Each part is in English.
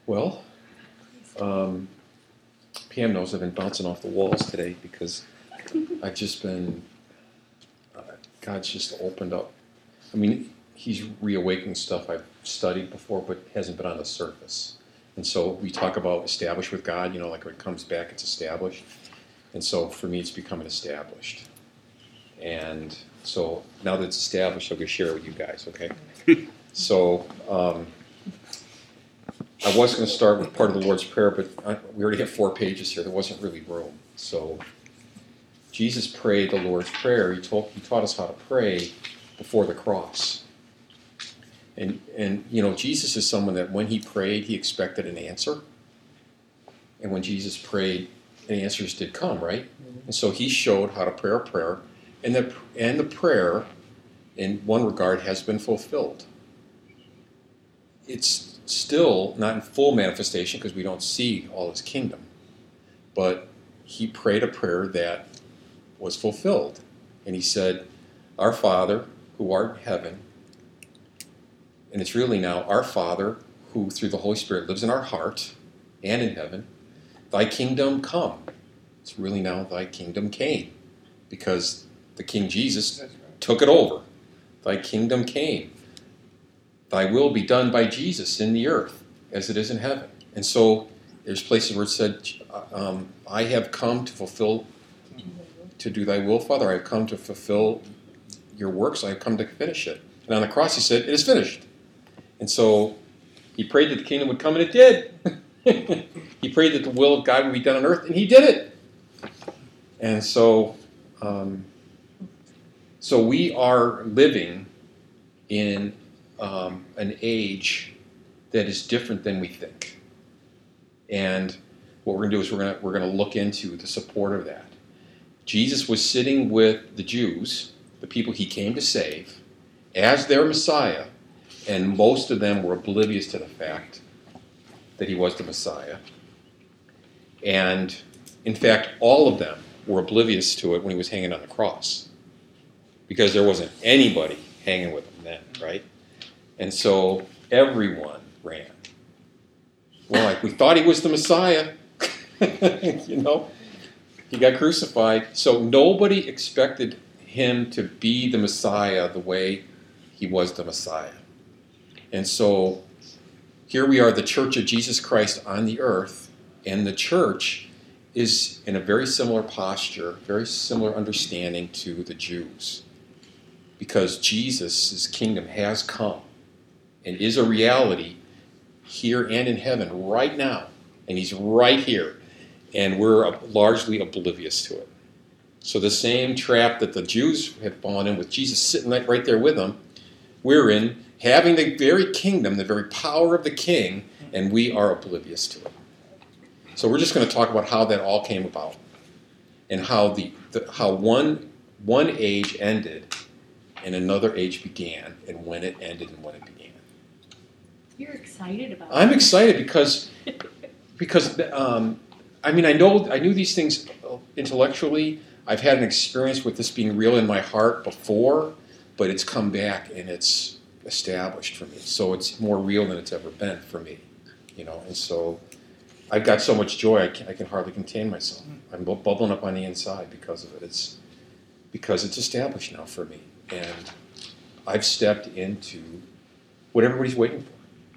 Well, Pam knows I've been bouncing off the walls today because I've just been, God's just opened up. I mean, He's reawakening stuff I've studied before, but hasn't been on the surface. And so we talk about established with God, like when it comes back, it's established. And so for me, it's becoming established. And so now that it's established, I'm going to share it with you guys, okay? So I was going to start with part of the Lord's Prayer, but we already have 4 pages here. There wasn't really room. So Jesus prayed the Lord's Prayer. He taught us how to pray before the cross. And Jesus is someone that when he prayed, he expected an answer. And when Jesus prayed, answers did come, right? And so he showed how to pray a prayer. And the prayer, in one regard, has been fulfilled. It's still not in full manifestation because we don't see all his kingdom. But he prayed a prayer that was fulfilled. And he said, "Our Father, who art in heaven," and it's really now our Father, who through the Holy Spirit lives in our heart and in heaven, "Thy kingdom come." It's really now thy kingdom came, because the King Jesus took it over. Thy kingdom came. Thy will be done by Jesus in the earth as it is in heaven. And so there's places where it said, I have come to do thy will, Father. I have come to fulfill your works. I have come to finish it. And on the cross he said, it is finished. And so he prayed that the kingdom would come, and it did. He prayed that the will of God would be done on earth, and he did it. And so, we are living in an age that is different than we think. And what we're going to do is we're going to look into the support of that. Jesus was sitting with the Jews, the people he came to save, as their Messiah, and most of them were oblivious to the fact that he was the Messiah. And in fact, all of them were oblivious to it when he was hanging on the cross, because there wasn't anybody hanging with him then, right? And so everyone ran. Well, we thought he was the Messiah. He got crucified. So nobody expected him to be the Messiah the way he was the Messiah. And so here we are, the Church of Jesus Christ on the earth, and the church is in a very similar posture, very similar understanding to the Jews. Because Jesus' kingdom has come and is a reality here and in heaven right now. And he's right here. And we're largely oblivious to it. So the same trap that the Jews had fallen in with Jesus sitting right there with them, we're in, having the very kingdom, the very power of the king, and we are oblivious to it. So we're just going to talk about how that all came about, and how how one age ended and another age began, and when it ended and when it began. You're excited about it. I'm excited because I knew these things intellectually. I've had an experience with this being real in my heart before, but it's come back and it's established for me. So it's more real than it's ever been for me, And so I've got so much joy I can hardly contain myself. I'm bubbling up on the inside because of it. It's because it's established now for me, and I've stepped into what everybody's waiting for.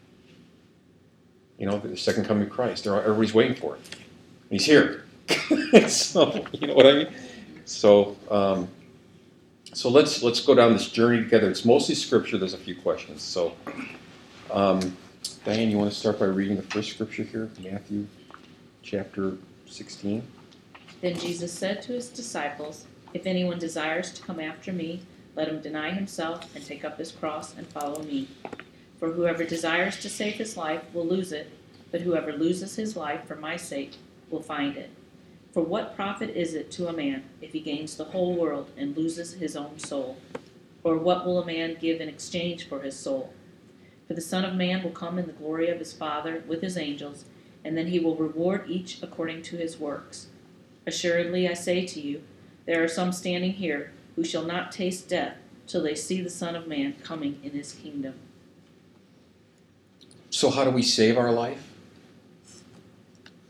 The second coming of Christ. Everybody's waiting for it. He's here. So, you know what I mean? So, let's go down this journey together. It's mostly scripture. There's a few questions. So, Diane, you want to start by reading the first scripture here, Matthew chapter 16? Then Jesus said to his disciples, "If anyone desires to come after me, let him deny himself and take up his cross and follow me. For whoever desires to save his life will lose it, but whoever loses his life for my sake will find it. For what profit is it to a man if he gains the whole world and loses his own soul? Or what will a man give in exchange for his soul? For the Son of Man will come in the glory of his Father with his angels, and then he will reward each according to his works. Assuredly, I say to you, there are some standing here who shall not taste death till they see the Son of Man coming in his kingdom." So how do we save our life?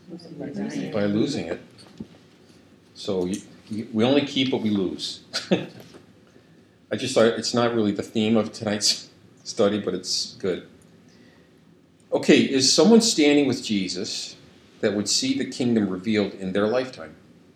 by losing it. So we only keep what we lose. I just thought it's not really the theme of tonight's study, but it's good. Okay, is someone standing with Jesus that would see the kingdom revealed in their lifetime?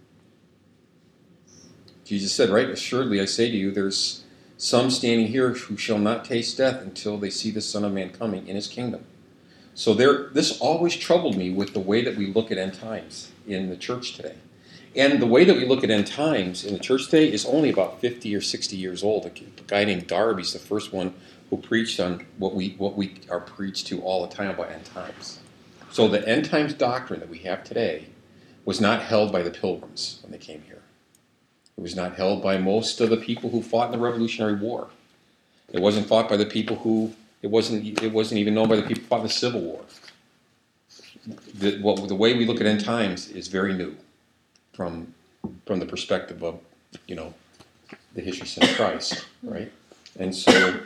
Jesus said, right, assuredly I say to you, there's some standing here who shall not taste death until they see the Son of Man coming in his kingdom. So this always troubled me with the way that we look at end times in the church today. And the way that we look at end times in the church today is only about 50 or 60 years old. A guy named Darby's the first one who preached on what we are preached to all the time about end times. So the end times doctrine that we have today was not held by the Pilgrims when they came here. It was not held by most of the people who fought in the Revolutionary War. It wasn't fought by the people who, it wasn't even known by the people who fought in the Civil War. The way we look at end times is very new from the perspective of, the history since Christ, right? And so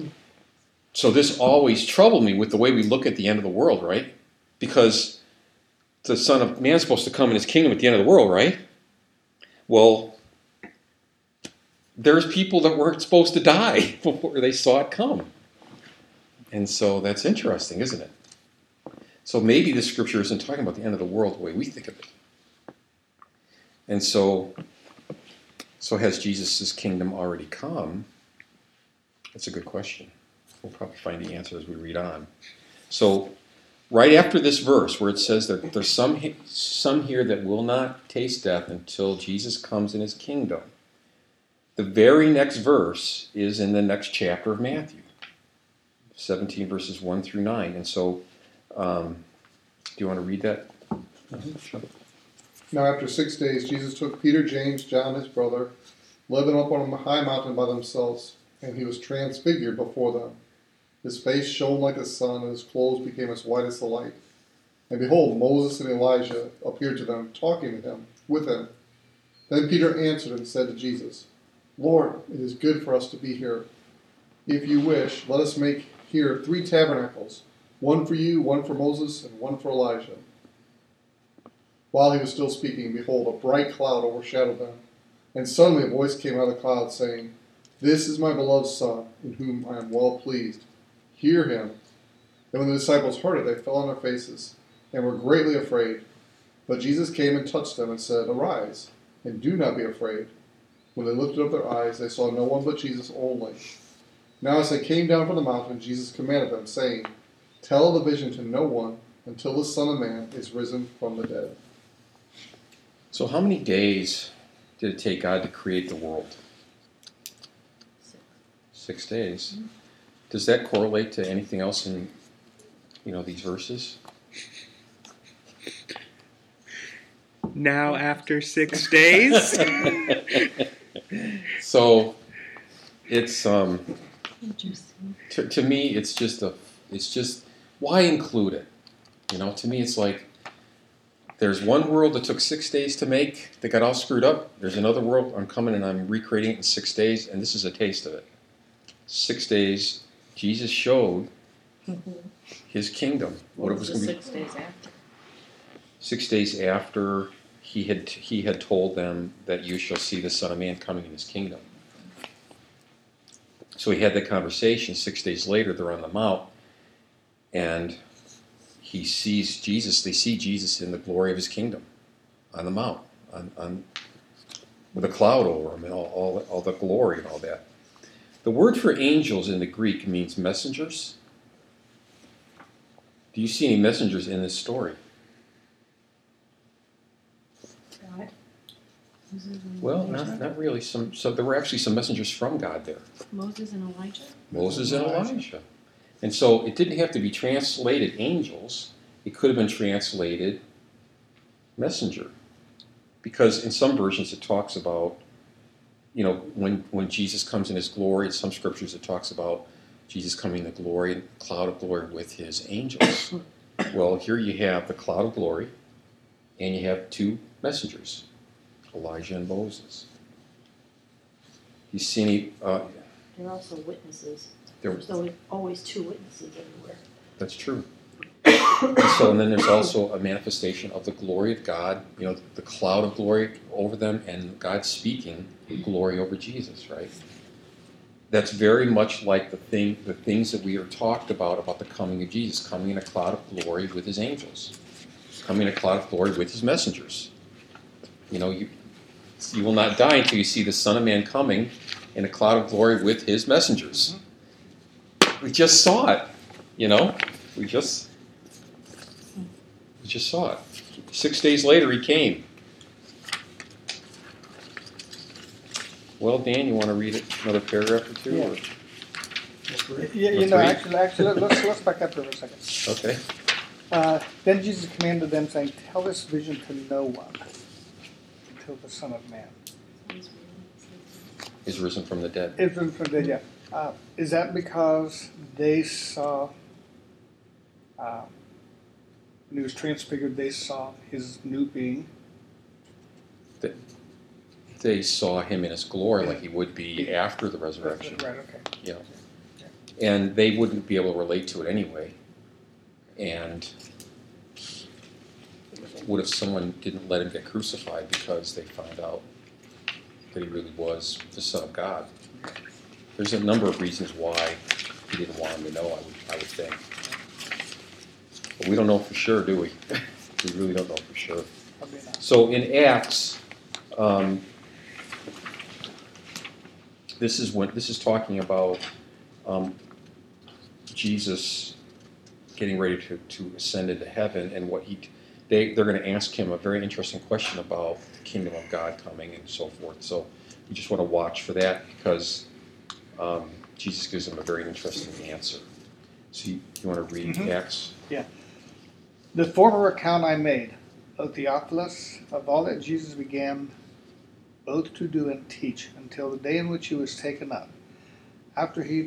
this always troubled me with the way we look at the end of the world, right? Because the Son of Man is supposed to come in his kingdom at the end of the world, right? Well, there's people that weren't supposed to die before they saw it come. And so that's interesting, isn't it? So maybe the scripture isn't talking about the end of the world the way we think of it. And so has Jesus' kingdom already come? That's a good question. We'll probably find the answer as we read on. So right after this verse where it says that there's some here that will not taste death until Jesus comes in his kingdom, the very next verse is in the next chapter of Matthew, 17 verses 1 through 9. And so, do you want to read that? Sure. Now after 6 days, Jesus took Peter, James, John, his brother, led them up on a high mountain by themselves, and he was transfigured before them. His face shone like the sun, and his clothes became as white as the light. And behold, Moses and Elijah appeared to them, talking with him. Then Peter answered and said to Jesus, Lord, it is good for us to be here. If you wish, let us make here 3 tabernacles, one for you, one for Moses, and one for Elijah. While he was still speaking, behold, a bright cloud overshadowed them. And suddenly a voice came out of the cloud, saying, This is my beloved Son, in whom I am well pleased. Hear him. And when the disciples heard it, they fell on their faces, and were greatly afraid. But Jesus came and touched them, and said, Arise, and do not be afraid. When they lifted up their eyes, they saw no one but Jesus only. Now as they came down from the mountain, Jesus commanded them, saying, Tell the vision to no one, until the Son of Man is risen from the dead. So how many days did it take God to create the world? 6 days. Mm-hmm. Does that correlate to anything else in, these verses? Now after 6 days? So it's Interesting. to me it's just why include it? To me it's like there's one world that took 6 days to make that got all screwed up. There's another world I'm coming and I'm recreating it in 6 days, and this is a taste of it. 6 days Jesus showed his kingdom. What it was was going to be 6 days after? 6 days after he had told them that you shall see the Son of Man coming in his kingdom. So he had that conversation. 6 days later, they're on the mount, and he sees Jesus. They see Jesus in the glory of his kingdom on the mount, with a cloud over him and all the glory and all that. The word for angels in the Greek means messengers. Do you see any messengers in this story? God. Well, not really. So there were actually some messengers from God there. Moses and Elijah? Moses and Elijah. And so it didn't have to be translated angels. It could have been translated messenger. Because in some versions it talks about, when Jesus comes in his glory, in some scriptures it talks about Jesus coming in the glory and cloud of glory with his angels. Well, here you have the cloud of glory, and you have 2 messengers, Elijah and Moses. You see any... They're also witnesses. There- There's always 2 witnesses everywhere. That's true. And then there's also a manifestation of the glory of God, the cloud of glory over them, and God speaking glory over Jesus, right? That's very much like the things that we are talked about the coming of Jesus, coming in a cloud of glory with his angels, coming in a cloud of glory with his messengers. You will not die until you see the Son of Man coming in a cloud of glory with his messengers. We just saw it, we just saw it. 6 days later, he came. Well, Dan, you want to read another paragraph or two? Yeah. Or? Actually, let's back up there for a second. Okay. Then Jesus commanded them, saying, "Tell this vision to no one until the Son of Man He's risen from the dead. is risen from the dead." Yeah. Is that because they saw, when he was transfigured, they saw his new being? They saw him in his glory like he would be after the resurrection. Right. Okay. Yeah. And they wouldn't be able to relate to it anyway. And what if someone didn't let him get crucified because they found out that he really was the Son of God? There's a number of reasons why he didn't want him to know, I would think. But we don't know for sure, do we? We really don't know for sure. Probably not. So in Acts, this is talking about Jesus getting ready to ascend into heaven, and they're going to ask him a very interesting question about the kingdom of God coming and so forth. So you just want to watch for that, because Jesus gives them a very interesting answer. So you want to read Acts? Yeah. The former account I made, O Theophilus, of all that Jesus began both to do and teach until the day in which he was taken up, after he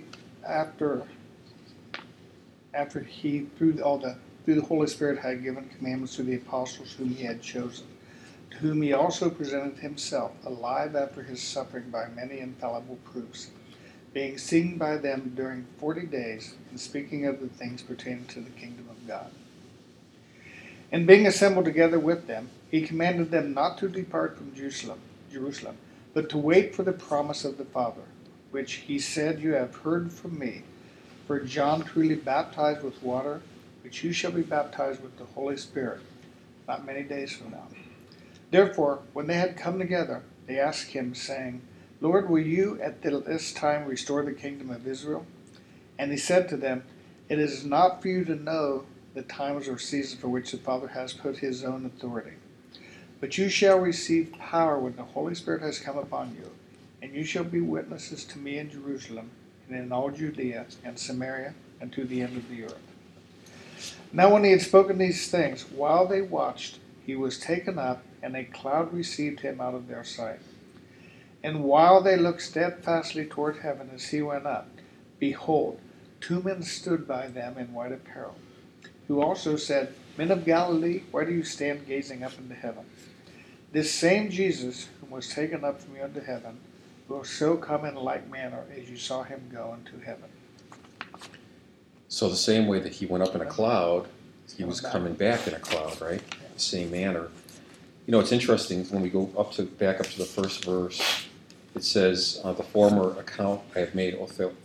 through the Holy Spirit had given commandments to the apostles whom he had chosen, to whom he also presented himself alive after his suffering by many infallible proofs, being seen by them during 40 days, and speaking of the things pertaining to the kingdom of God. And being assembled together with them, he commanded them not to depart from Jerusalem, but to wait for the promise of the Father, which he said, "You have heard from me. For John truly baptized with water, but you shall be baptized with the Holy Spirit not many days from now." Therefore, when they had come together, they asked him, saying, "Lord, will you at this time restore the kingdom of Israel?" And he said to them, "It is not for you to know the times or seasons for which the Father has put his own authority. But you shall receive power when the Holy Spirit has come upon you, and you shall be witnesses to me in Jerusalem, and in all Judea and Samaria, and to the end of the earth." Now when he had spoken these things, while they watched, he was taken up, and a cloud received him out of their sight. And while they looked steadfastly toward heaven as he went up, behold, 2 men stood by them in white apparel, who also said, "Men of Galilee, why do you stand gazing up into heaven? This same Jesus, whom was taken up from you into heaven, will so come in like manner as you saw him go into heaven." So the same way that he went up in a cloud, he was coming back in a cloud, right? The same manner. It's interesting when we go back up to the first verse. It says, "The former account I have made, O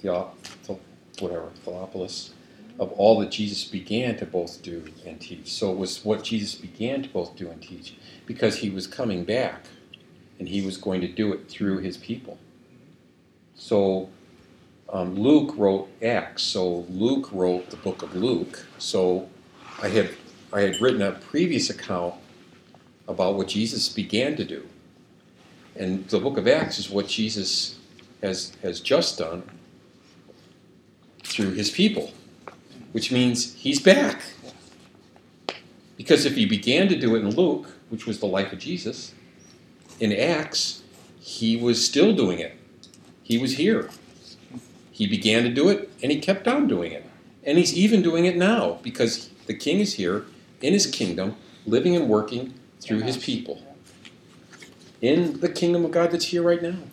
Theophilus, of all that Jesus began to both do and teach." So it was what Jesus began to both do and teach, because he was coming back, and he was going to do it through his people. So Luke wrote Acts. So Luke wrote the book of Luke. So I had written a previous account about what Jesus began to do, and the book of Acts is what Jesus has just done through his people, which means he's back. Because if he began to do it in Luke, which was the life of Jesus, in Acts, he was still doing it. He was here. He began to do it, and he kept on doing it. And he's even doing it now, because the king is here in his kingdom, living and working through his people. In the kingdom of God that's here right now.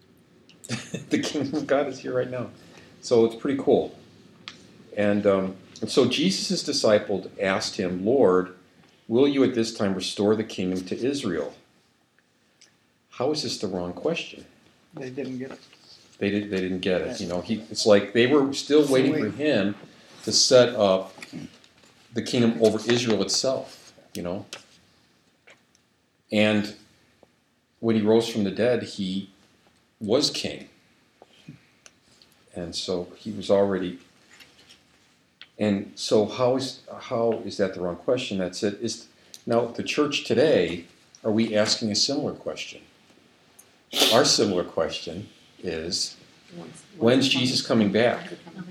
The kingdom of God is here right now. So it's pretty cool. And And so Jesus' disciples asked him, Lord, will you at this time restore the kingdom to Israel? How is this the wrong question? They didn't get it. They didn't get it. You know, it's like they were still waiting for him to set up the kingdom over Israel itself, you know. And when he rose from the dead, he was king. And so he was already. And so how is that the wrong question? That's it. Now the church today, are we asking a similar question? Our similar question is, when's Jesus coming back?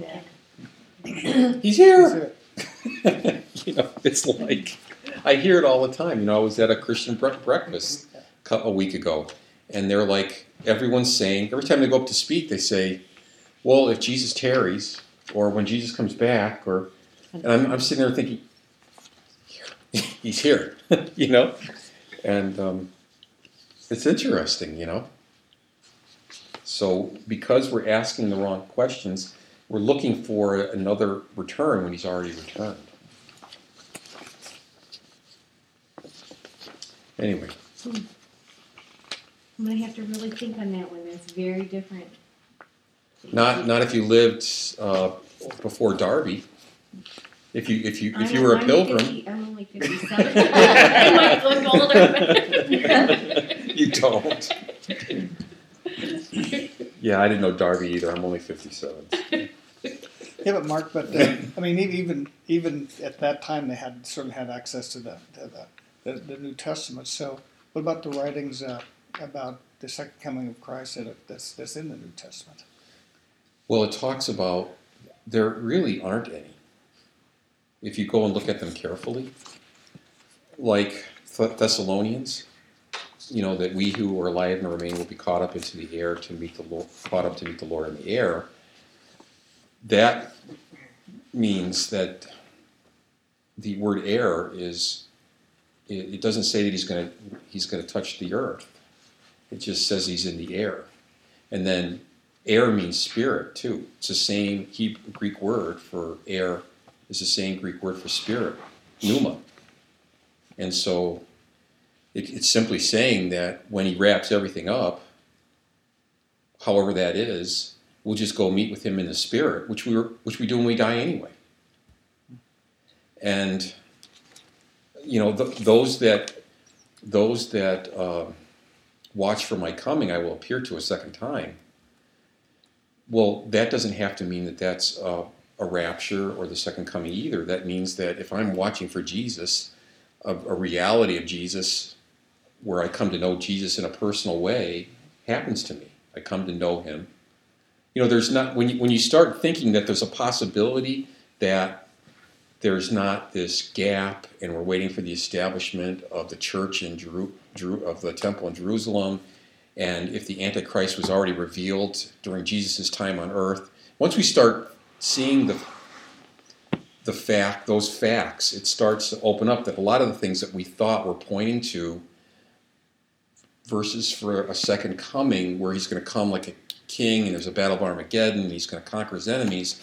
He's here. You know, it's like, I hear it all the time. You know, I was at a Christian breakfast a week ago, and they're like, everyone's saying, every time they go up to speak, they say, well, if Jesus tarries, or when Jesus comes back, and I'm sitting there thinking, he's here, you know? And it's interesting, you know? So because we're asking the wrong questions, we're looking for another return when he's already returned. Anyway. I'm going to have to really think on that one. That's very different. Not if you lived before Darby. If you were a pilgrim. I'm only 57. I might look older. You don't. Yeah, I didn't know Darby either. I'm only 57. Yeah, but Mark, I mean, even at that time, they certainly had access to the New Testament. So, what about the writings about the second coming of Christ that's in the New Testament? Well, it talks about there really aren't any. If you go and look at them carefully, like Thessalonians, you know, that we who are alive and remain will be caught up into the air to meet the Lord, caught up to meet the Lord in the air. That means that the word air it doesn't say that he's going to touch the earth. It just says he's in the air. And then air means spirit too. It's the same Greek word for air is the same Greek word for spirit, pneuma. And so it's simply saying that when he wraps everything up, however that is, we'll just go meet with him in the spirit, which we do when we die anyway. And you know, those that watch for my coming, I will appear to a second time. Well, that doesn't have to mean that that's a rapture or the second coming either. That means that if I'm watching for Jesus, a reality of Jesus, where I come to know Jesus in a personal way, happens to me. I come to know him. You know, there's not when you start thinking that there's a possibility that there's not this gap, and we're waiting for the establishment of the church in of the temple in Jerusalem, and if the Antichrist was already revealed during Jesus' time on earth, once we start seeing those facts, it starts to open up that a lot of the things that we thought were pointing to verses for a second coming, where he's going to come like a king, and there's a battle of Armageddon, and he's going to conquer his enemies.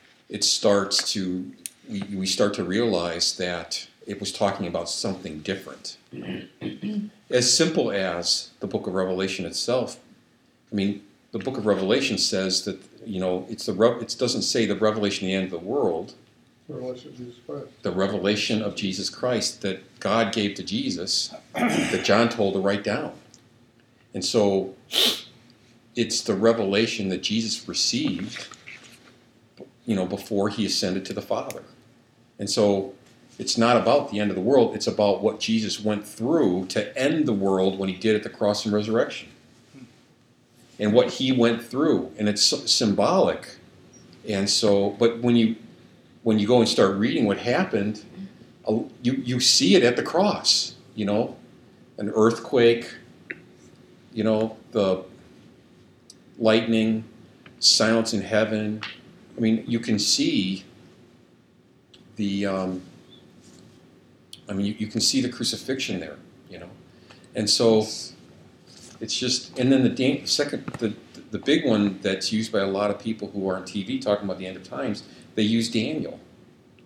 We start to realize that it was talking about something different. As simple as the book of Revelation itself. I mean, the book of Revelation says that, you know, it doesn't say the revelation of the end of the world. Revelation of Jesus Christ. The revelation of Jesus Christ that God gave to Jesus, that John told to write down. And so it's the revelation that Jesus received, you know, before he ascended to the Father. And so it's not about the end of the world, it's about what Jesus went through to end the world when he did at the cross and resurrection. And what he went through, and it's symbolic. And so, but when you go and start reading what happened, you see it at the cross, you know, an earthquake, you know, the lightning, silence in heaven. I mean, you can see you can see the crucifixion there, you know. And so it's just, and then the big one that's used by a lot of people who are on TV talking about the end of times, they use Daniel.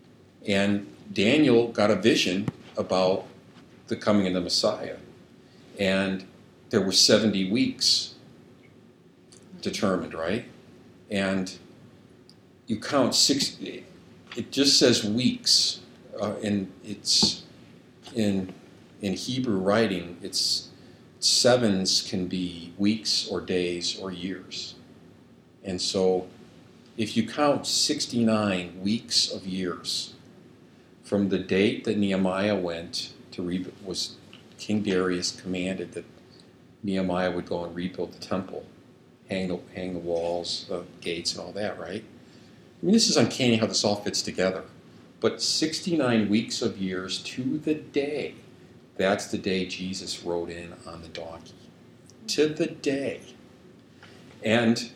And Daniel got a vision about the coming of the Messiah. And there were 70 weeks determined, right? And you count six, it just says weeks. And it's in Hebrew writing, it's sevens can be weeks or days or years. And so if you count 69 weeks of years from the date that Nehemiah went to was King Darius commanded that Nehemiah would go and rebuild the temple, hang the walls, the gates, and all that, right? I mean, this is uncanny how this all fits together. But 69 weeks of years to the day, that's the day Jesus rode in on the donkey. To the day. And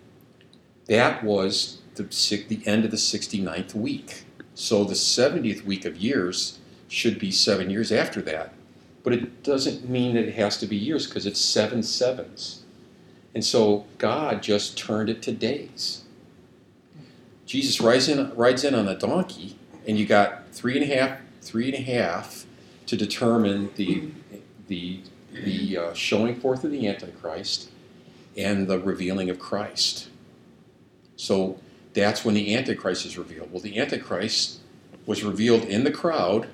that was the end of the 69th week. So the 70th week of years should be 7 years after that. But it doesn't mean that it has to be years because it's 7 sevens. And so God just turned it to days. Jesus rides in on a donkey, and you got three and a half to determine the showing forth of the Antichrist and the revealing of Christ. So that's when the Antichrist is revealed. Well, the Antichrist was revealed in the crowd,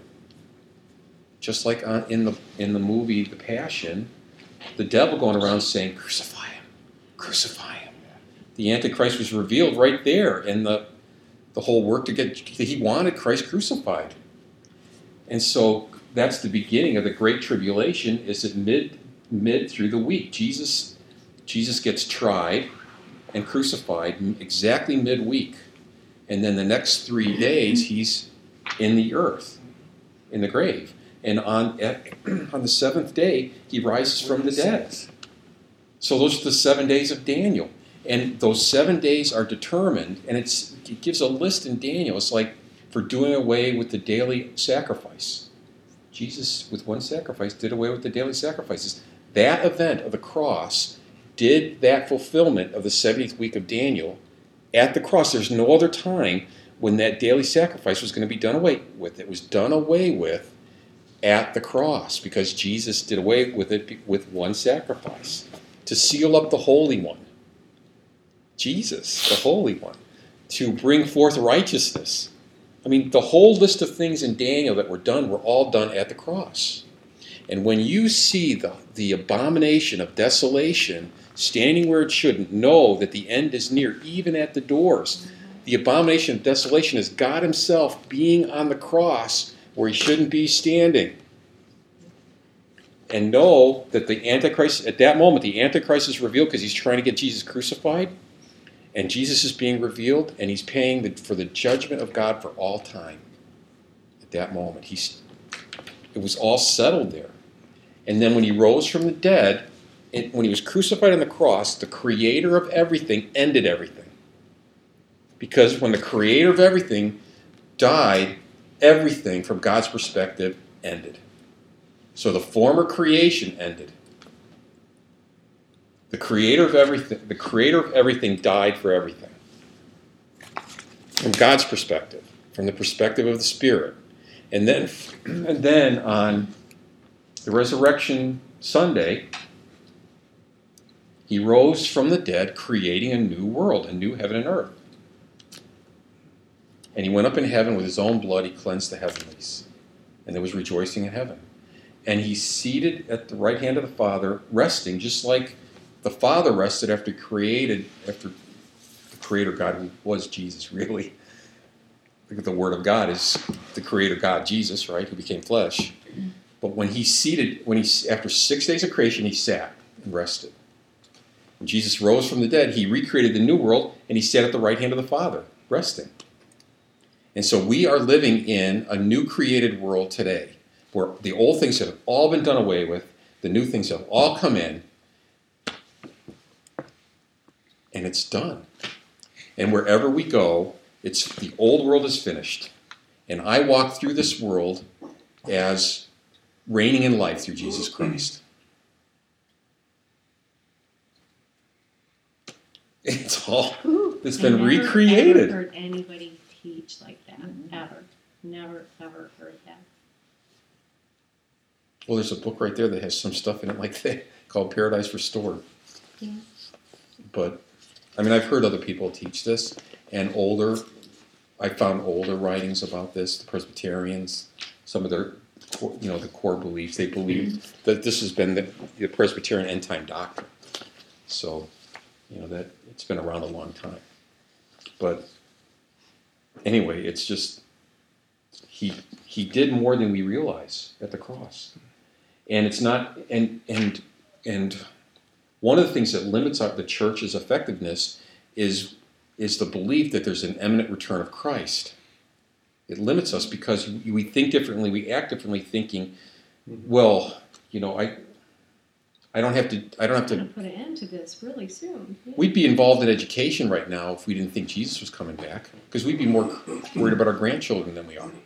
just like in the movie The Passion, the devil going around saying, "Crucify him, crucify him." The Antichrist was revealed right there in the whole work he wanted Christ crucified. And so that's the beginning of the Great Tribulation, is at mid through the week. Jesus gets tried and crucified exactly midweek. And then the next 3 days, he's in the earth, in the grave. And on the seventh day, he rises from the dead. So those are the 7 days of Daniel. And those 7 days are determined, and it gives a list in Daniel. It's like for doing away with the daily sacrifice. Jesus, with one sacrifice, did away with the daily sacrifices. That event of the cross did that fulfillment of the 70th week of Daniel at the cross. There's no other time when that daily sacrifice was going to be done away with. It was done away with at the cross because Jesus did away with it with one sacrifice to seal up the Holy One. Jesus, the Holy One, to bring forth righteousness. I mean, the whole list of things in Daniel that were done were all done at the cross. And when you see the abomination of desolation standing where it shouldn't, know that the end is near, even at the doors. The abomination of desolation is God himself being on the cross where he shouldn't be standing. And know that the Antichrist, at that moment, the Antichrist is revealed because he's trying to get Jesus crucified. And Jesus is being revealed, and he's paying for the judgment of God for all time. At that moment, it was all settled there. And then when he rose from the dead, when he was crucified on the cross, the creator of everything ended everything. Because when the creator of everything died, everything from God's perspective ended. So the former creation ended. The creator of everything died for everything. From God's perspective, from the perspective of the Spirit. And then on the resurrection Sunday, he rose from the dead, creating a new world, a new heaven and earth. And he went up in heaven with his own blood, he cleansed the heavenlies. And there was rejoicing in heaven. And he's seated at the right hand of the Father, resting, just like the Father rested after the Creator God, who was Jesus, really. The Word of God is the Creator God, Jesus, right, who became flesh. But after 6 days of creation, he sat and rested. When Jesus rose from the dead, he recreated the new world, and he sat at the right hand of the Father, resting. And so we are living in a new created world today, where the old things have all been done away with, the new things have all come in, and it's done. And wherever we go, the old world is finished. And I walk through this world as reigning in life through Jesus Christ. It's been recreated. I've never heard anybody teach like that, ever. Never ever heard that. Well, there's a book right there that has some stuff in it like that called Paradise Restored. Yeah. But I mean, I've heard other people teach this, and I found older writings about this. The Presbyterians, some of their, the core beliefs. They believe that this has been the Presbyterian end time doctrine. So, that it's been around a long time. But anyway, it's just he did more than we realize at the cross, and it's not and one of the things that limits the church's effectiveness is the belief that there's an imminent return of Christ. It limits us because we think differently, we act differently, thinking, well, I don't have to. I'm going to put an end to this really soon. Yeah. We'd be involved in education right now if we didn't think Jesus was coming back, because we'd be more worried about our grandchildren than we are.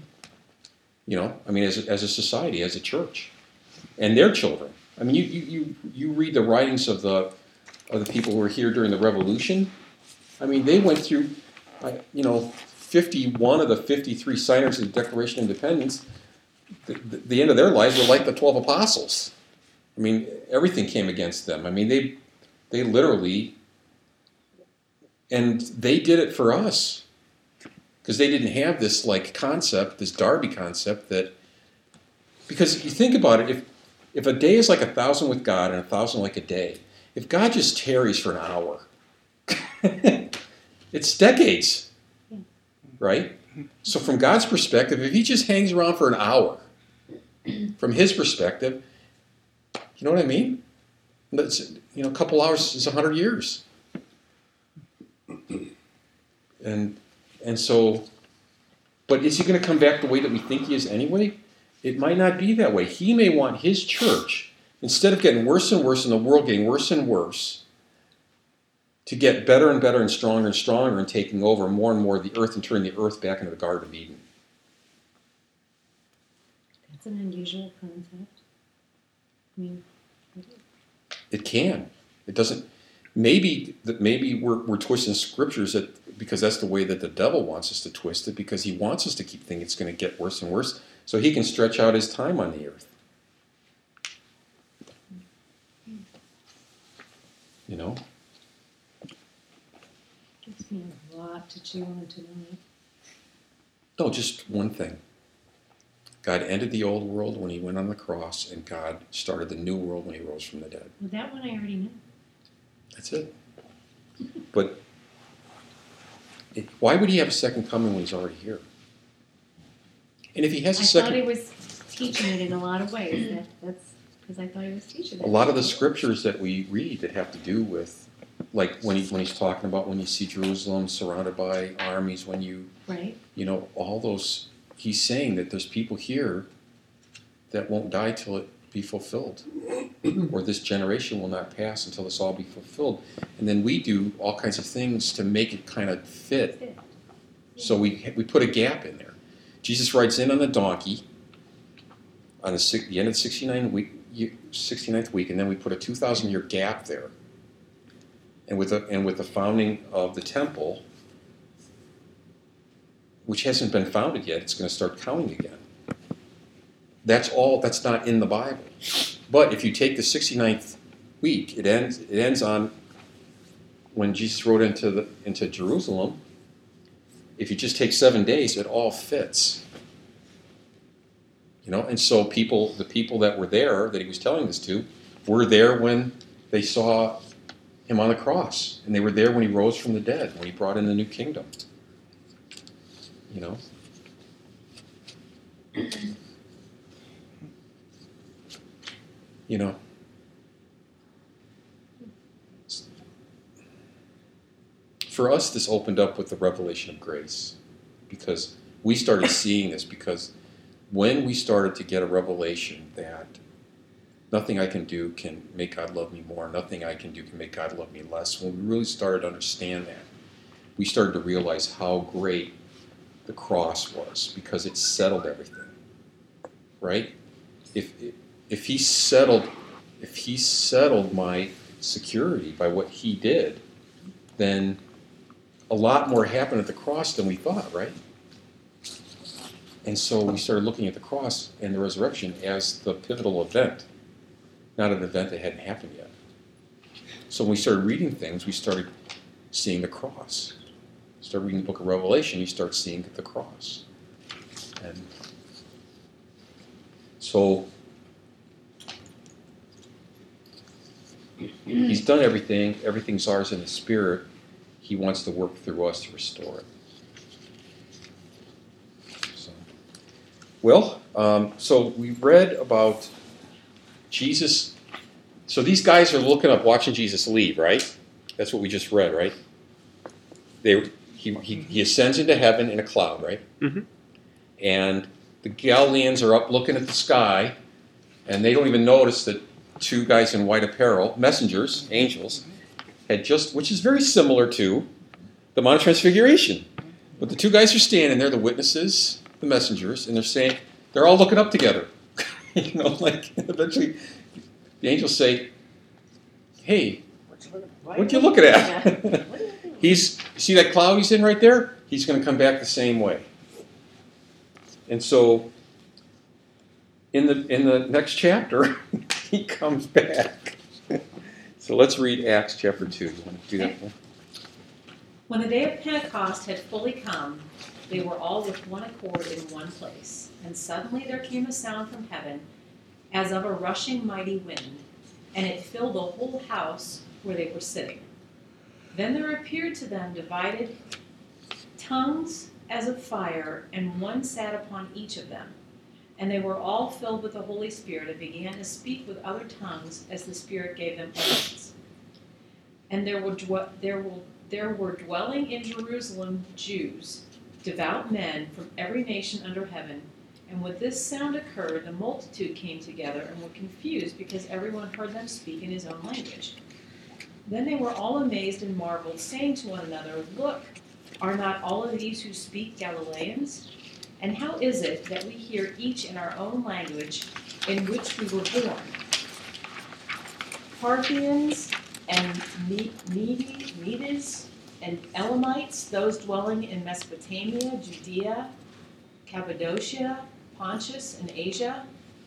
I mean, as a society, as a church, and their children. I mean, you read the writings of the people who were here during the Revolution. I mean, they went through, 51 of the 53 signers of the Declaration of Independence. The end of their lives were like the 12 apostles. I mean, everything came against them. I mean, they literally, and they did it for us, because they didn't have this concept, this Darby concept because you think about it, if a day is like 1,000 with God and 1,000 like a day, if God just tarries for an hour, it's decades, right? So from God's perspective, if he just hangs around for an hour, from his perspective, you know what I mean? That's, a couple hours is 100 years. And so, but is he going to come back the way that we think he is anyway? It might not be that way. He may want his church, instead of getting worse and worse and the world getting worse and worse, to get better and better and stronger and taking over more and more of the earth and turning the earth back into the Garden of Eden. That's an unusual concept. I mean, it can. It doesn't. Maybe we're twisting scriptures because that's the way that the devil wants us to twist it, because he wants us to keep thinking it's going to get worse and worse, so he can stretch out his time on the earth. gives me a lot to chew on tonight. No, just one thing. God ended the old world when he went on the cross, and God started the new world when he rose from the dead. Well, that one I already know. That's it. But why would he have a second coming when he's already here? And if he has a second... I thought he was teaching it in a lot of ways. That's because I thought he was teaching it. A lot of the scriptures that we read that have to do with, like when he's talking about when you see Jerusalem surrounded by armies, when you... Right. All those... He's saying that there's people here that won't die till it be fulfilled. Or this generation will not pass until this all be fulfilled. And then we do all kinds of things to make it kind of fit. Yeah. So we put a gap in there. Jesus rides in on the donkey on the end of the 69th week, and then we put a 2,000-year gap there. And with the founding of the temple, which hasn't been founded yet, it's going to start counting again. That's not in the Bible. But if you take the 69th week, it ends on when Jesus rode into Jerusalem. If you just take 7 days, it all fits. And so the people that were there, that he was telling this to, were there when they saw him on the cross. And they were there when he rose from the dead, when he brought in the new kingdom. For us, this opened up with the revelation of grace, because we started seeing this, because when we started to get a revelation that nothing I can do can make God love me more, nothing I can do can make God love me less, when we really started to understand that, we started to realize how great the cross was, because it settled everything, right? If he settled my security by what he did, then a lot more happened at the cross than we thought, right? And so we started looking at the cross and the resurrection as the pivotal event, not an event that hadn't happened yet. So when we started reading things, we started seeing the cross. Start reading the book of Revelation, you start seeing the cross. And so he's done everything. Everything's ours in the Spirit. He wants to work through us to restore it. So we read about Jesus. So these guys are looking up, watching Jesus leave, right? That's what we just read, right? He ascends into heaven in a cloud, right? Mm-hmm. And the Galileans are up looking at the sky, and they don't even notice that two guys in white apparel, messengers, angels, had just, which is very similar to the Mount of Transfiguration. But the two guys are standing there, the witnesses, the messengers, and they're saying, they're all looking up together. Like eventually the angels say, hey, what you looking at? See that cloud he's in right there? He's going to come back the same way. And so in the next chapter, he comes back. So let's read Acts chapter 2. You want to do that one? When the day of Pentecost had fully come, they were all with one accord in one place. And suddenly there came a sound from heaven, as of a rushing mighty wind, and it filled the whole house where they were sitting. Then there appeared to them divided tongues as of fire, and one sat upon each of them. And they were all filled with the Holy Spirit, and began to speak with other tongues as the Spirit gave them utterance. And there were dwelling in Jerusalem Jews, devout men from every nation under heaven. And when this sound occurred, the multitude came together and were confused, because everyone heard them speak in his own language. Then they were all amazed and marveled, saying to one another, Look, are not all of these who speak Galileans? And how is it that we hear each in our own language in which we were born? Parthians and Medes and Elamites, those dwelling in Mesopotamia, Judea, Cappadocia, Pontus and Asia,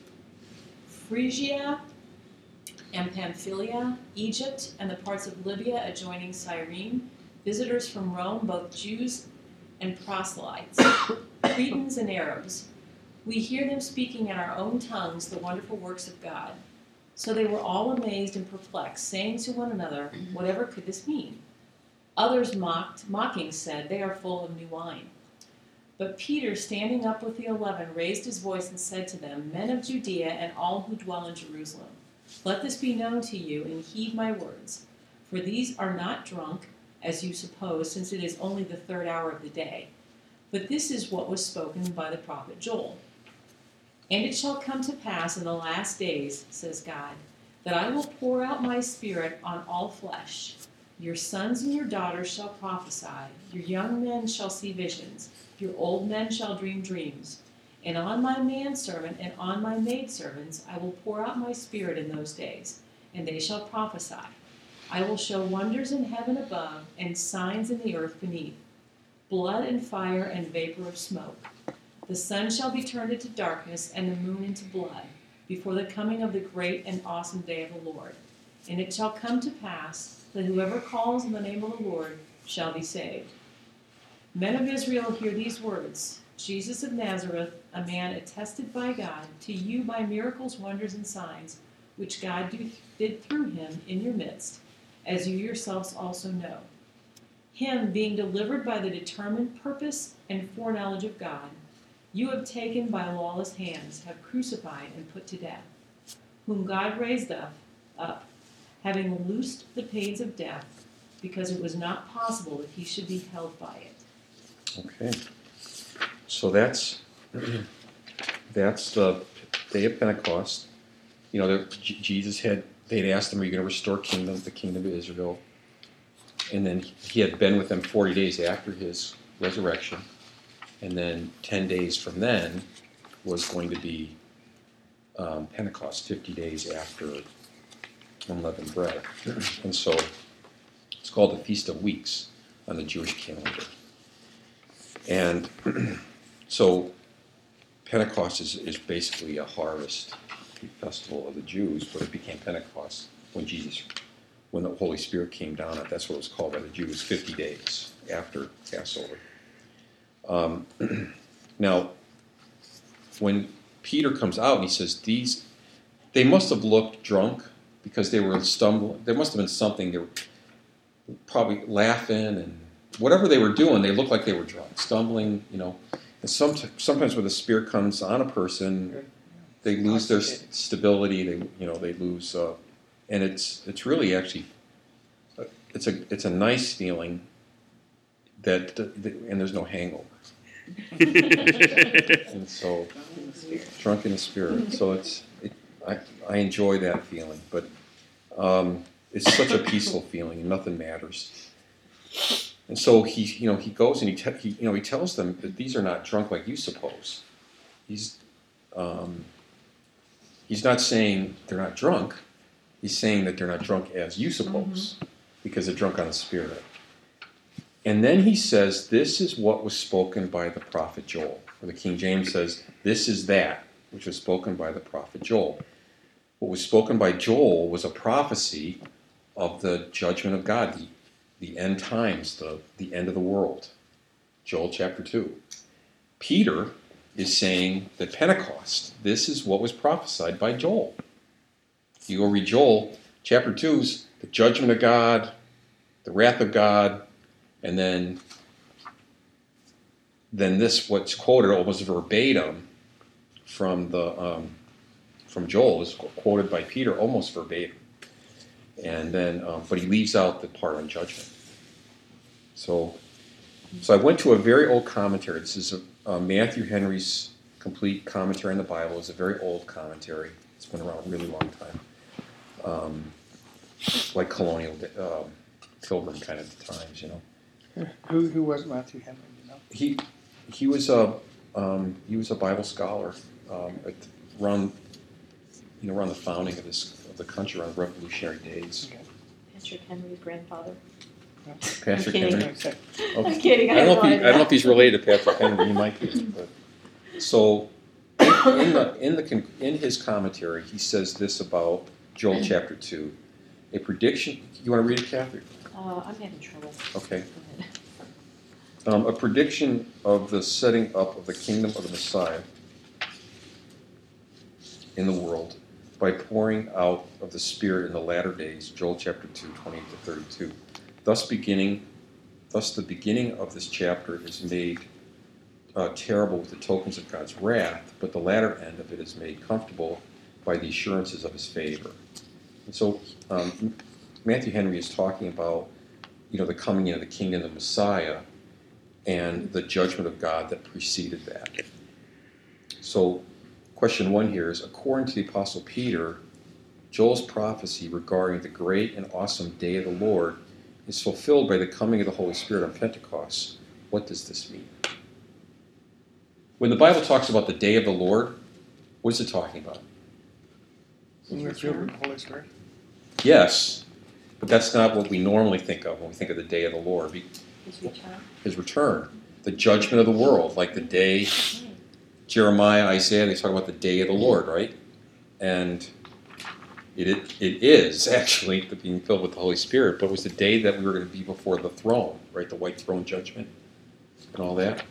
Phrygia and Pamphylia, Egypt, and the parts of Libya adjoining Cyrene, visitors from Rome, both Jews and proselytes, Cretans and Arabs. We hear them speaking in our own tongues the wonderful works of God. So they were all amazed and perplexed, saying to one another, Whatever could this mean? Others mocking said, They are full of new wine. But Peter, standing up with the 11, raised his voice and said to them, Men of Judea and all who dwell in Jerusalem, let this be known to you, and heed my words. For these are not drunk, as you suppose, since it is only the third hour of the day. But this is what was spoken by the prophet Joel. And it shall come to pass in the last days, says God, that I will pour out my Spirit on all flesh. Your sons and your daughters shall prophesy, your young men shall see visions, your old men shall dream dreams. And on my manservant and on my maidservants I will pour out my Spirit in those days, and they shall prophesy. I will show wonders in heaven above and signs in the earth beneath, blood and fire and vapor of smoke. The sun shall be turned into darkness and the moon into blood, before the coming of the great and awesome day of the Lord. And it shall come to pass that whoever calls on the name of the Lord shall be saved. Men of Israel, hear these words. Jesus of Nazareth, a man attested by God to you by miracles, wonders, and signs, which God did through him in your midst, as you yourselves also know. Him being delivered by the determined purpose and foreknowledge of God, you have taken by lawless hands, have crucified and put to death, whom God raised up, having loosed the pains of death, because it was not possible that he should be held by it. Okay. So that's the day of Pentecost. Jesus they'd asked him, are you going to restore the kingdom of Israel? And then he had been with them 40 days after his resurrection. And then 10 days from then was going to be Pentecost, 50 days after unleavened bread. And so it's called the Feast of Weeks on the Jewish calendar. And so Pentecost is basically a harvest festival of the Jews, but it became Pentecost when the Holy Spirit came down. That's what it was called by the Jews, 50 days after Passover. Now, when Peter comes out and he says, they must have looked drunk because they were stumbling. There must have been something. They were probably laughing and whatever they were doing, they looked like they were drunk, stumbling, And sometimes when the Spirit comes on a person, they lose their stability. They lose, and it's really actually, it's a nice feeling that and there's no hangover. And so, drunk in the Spirit. So I enjoy that feeling, but it's such a peaceful feeling, and nothing matters. And so he goes and he tells them that these are not drunk like you suppose. He's not saying they're not drunk. He's saying that they're not drunk as you suppose, because they're drunk on the Spirit. And then he says, this is what was spoken by the prophet Joel. Or the King James says, this is that which was spoken by the prophet Joel. What was spoken by Joel was a prophecy of the judgment of God, the end times, the end of the world. Joel chapter 2. Peter is saying that Pentecost, this is what was prophesied by Joel. You go read Joel, chapter 2's the judgment of God, the wrath of God, and then this, what's quoted almost verbatim from Joel, is quoted by Peter almost verbatim. And then, but he leaves out the part on judgment. So I went to a very old commentary. This is Matthew Henry's complete commentary on the Bible. It's a very old commentary. It's been around a really long time, like colonial pilgrim kind of times, Who was Matthew Henry? He was a Bible scholar around the founding of the country, around Revolutionary days. Okay. Patrick Henry's grandfather. Patrick kidding. Henry. Okay. Okay. I'm kidding. I don't know if he's related to Patrick Henry. He might be. But. So, in his commentary, he says this about Joel chapter 2. A prediction. You want to read it, Catherine? I'm having trouble. Okay. Go ahead. A prediction of the setting up of the kingdom of the Messiah in the world by pouring out of the Spirit in the latter days, Joel chapter 2, 28 to 32. Thus the beginning of this chapter is made terrible with the tokens of God's wrath, but the latter end of it is made comfortable by the assurances of his favor. And so Matthew Henry is talking about, the coming in of the kingdom of the Messiah and the judgment of God that preceded that. So question 1 here is, according to the Apostle Peter, Joel's prophecy regarding the great and awesome day of the Lord is fulfilled by the coming of the Holy Spirit on Pentecost. What does this mean? When the Bible talks about the day of the Lord, what is it talking about? When we're filled with the Holy Spirit. Yes, but that's not what we normally think of when we think of the day of the Lord. His return. His return, the judgment of the world, like the day, Jeremiah, Isaiah, they talk about the day of the Lord, right? And it is actually being filled with the Holy Spirit, but it was the day that we were going to be before the throne, right? The white throne judgment and all that.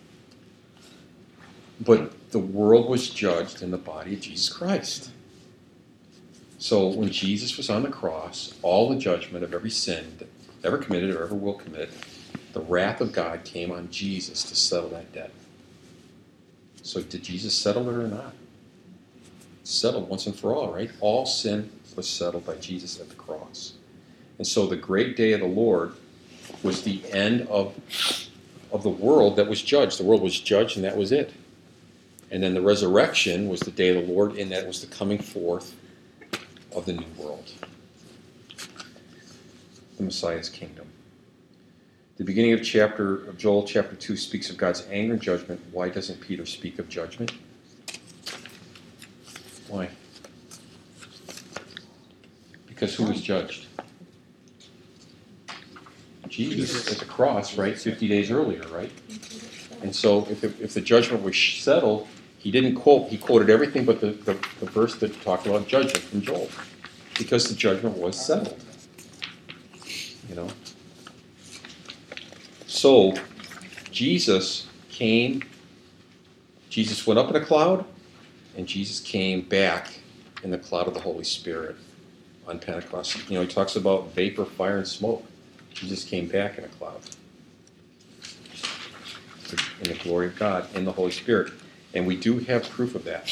But the world was judged in the body of Jesus Christ. So when Jesus was on the cross, all the judgment of every sin that ever committed or ever will commit, the wrath of God came on Jesus to settle that debt. So did Jesus settle it or not? Settled once and for all, right? All sin was settled by Jesus at the cross. And so the great day of the Lord was the end of the world that was judged. The world was judged, and that was it. And then the resurrection was the day of the Lord, and that was the coming forth of the new world, the Messiah's kingdom. The beginning of Joel chapter 2 speaks of God's anger and judgment. Why doesn't Peter speak of judgment? Why? Because who was judged? Jesus at the cross, right? 50 days earlier, right? And so if the judgment was settled, he didn't quote, he quoted everything but the verse that talked about judgment from Joel, because the judgment was settled. You know? So, Jesus went up in a cloud, and Jesus came back in the cloud of the Holy Spirit on Pentecost. You know, he talks about vapor, fire, and smoke. Jesus came back in a cloud. In the glory of God, in the Holy Spirit. And we do have proof of that.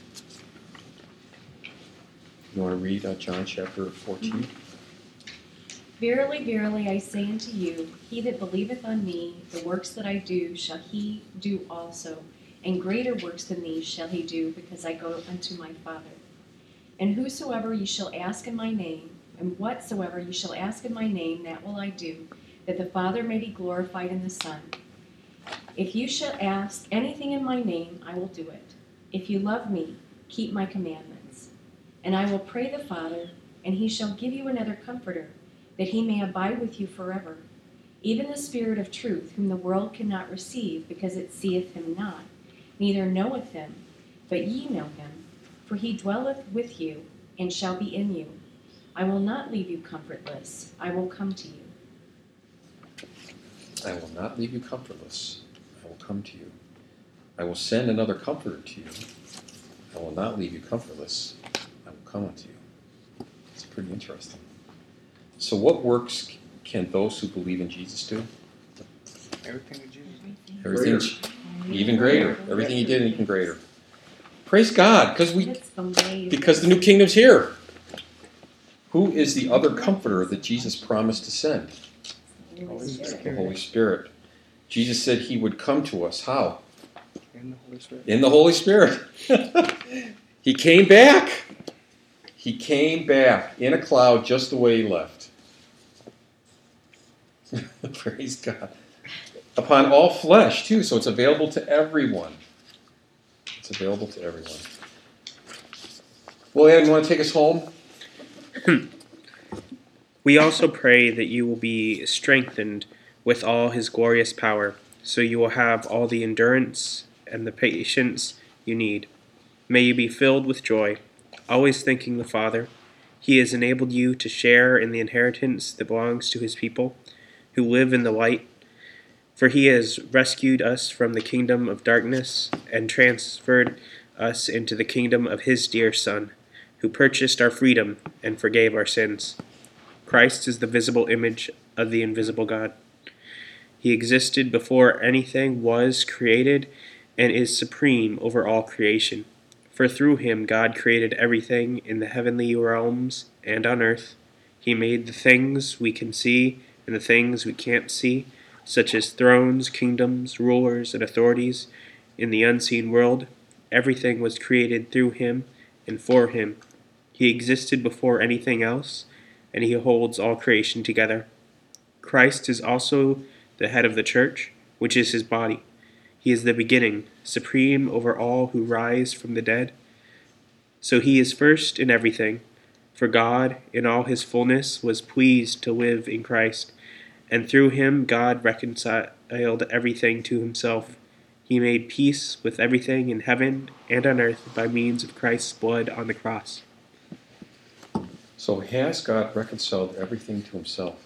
You want to read John chapter 14? Verily, verily, I say unto you, he that believeth on me, the works that I do shall he do also, and greater works than these shall he do, because I go unto my Father. And whosoever ye shall ask in my name, and whatsoever ye shall ask in my name, that will I do, that the Father may be glorified in the Son. If you shall ask anything in my name, I will do it. If you love me, keep my commandments. And I will pray the Father, and he shall give you another Comforter, that he may abide with you forever, even the Spirit of truth, whom the world cannot receive, because it seeth him not, neither knoweth him, but ye know him, for he dwelleth with you, and shall be in you. I will not leave you comfortless, I will come to you. I will not leave you comfortless. I will come to you. I will send another Comforter to you. I will not leave you comfortless. I will come unto you. It's pretty interesting. So what works can those who believe in Jesus do? Everything that Jesus did. Everything even greater. Everything he did, even greater. Praise God, It's amazing. because the new kingdom's here. Who is the other Comforter that Jesus promised to send? Holy Spirit. The Holy Spirit. Jesus said he would come to us. How? In the Holy Spirit. In the Holy Spirit. He came back. He came back in a cloud just the way he left. Praise God. Upon all flesh, too, so it's available to everyone. It's available to everyone. Well, Adam, you want to take us home? We also pray that you will be strengthened with all his glorious power, so you will have all the endurance and the patience you need. May you be filled with joy, always thanking the Father. He has enabled you to share in the inheritance that belongs to his people, who live in the light. For he has rescued us from the kingdom of darkness and transferred us into the kingdom of his dear Son, who purchased our freedom and forgave our sins. Christ is the visible image of the invisible God. He existed before anything was created and is supreme over all creation. For through him God created everything in the heavenly realms and on earth. He made the things we can see and the things we can't see, such as thrones, kingdoms, rulers, and authorities in the unseen world. Everything was created through him and for him. He existed before anything else, and he holds all creation together. Christ is also the head of the church, which is his body. He is the beginning, supreme over all who rise from the dead. So he is first in everything, for God, in all his fullness, was pleased to live in Christ, and through him God reconciled everything to himself. He made peace with everything in heaven and on earth by means of Christ's blood on the cross. So has God reconciled everything to himself?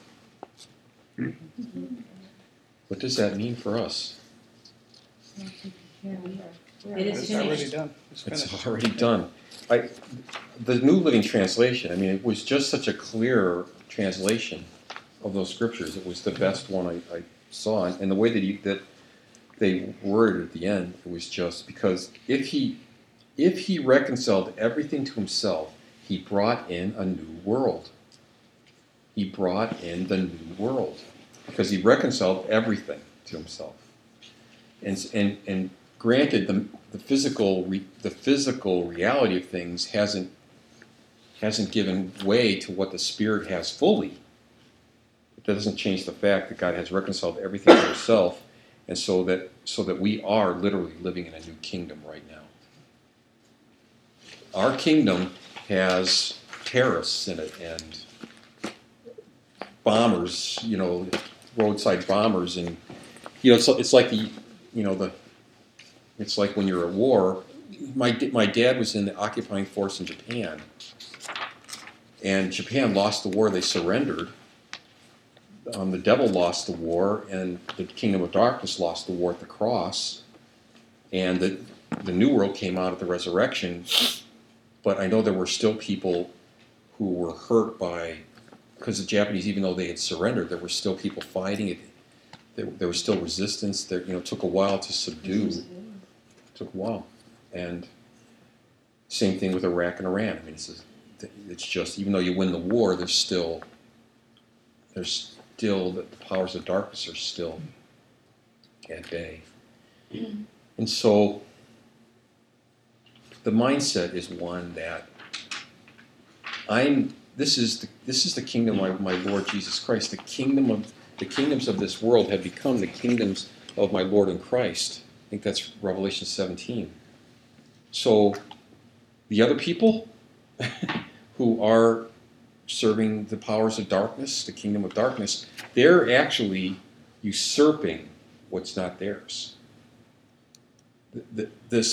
What does that mean for us? It It's is already finished. done. It's finished. It's already done. The New Living Translation, I mean, it was just such a clear translation of those scriptures. It was the best one I saw. And the way that they worded at the end, it was just because if he reconciled everything to himself, he brought in a new world. He brought in the new world because he reconciled everything to himself. And granted, the physical reality of things hasn't given way to what the Spirit has fully. That doesn't change the fact that God has reconciled everything to himself, and so that we are literally living in a new kingdom right now. Our kingdom has terrorists in it and bombers, roadside bombers, and it's like it's like when you're at war my dad was in the occupying force in Japan, and Japan lost the war. They surrendered. The devil lost the war, and the kingdom of darkness lost the war at the cross, and the new world came out at the resurrection. But I know there were still people who were hurt by, because the Japanese, even though they had surrendered, there were still people fighting it. There was still resistance. There, it took a while to subdue. It took a while, and same thing with Iraq and Iran. I mean, it's just, even though you win the war, there's still the powers of darkness are still at bay. And so the mindset is one that this is the kingdom of my Lord Jesus Christ. The kingdoms of this world have become the kingdoms of my Lord and Christ. I think that's Revelation 17. So the other people who are serving the powers of darkness, the kingdom of darkness, they're actually usurping what's not theirs. This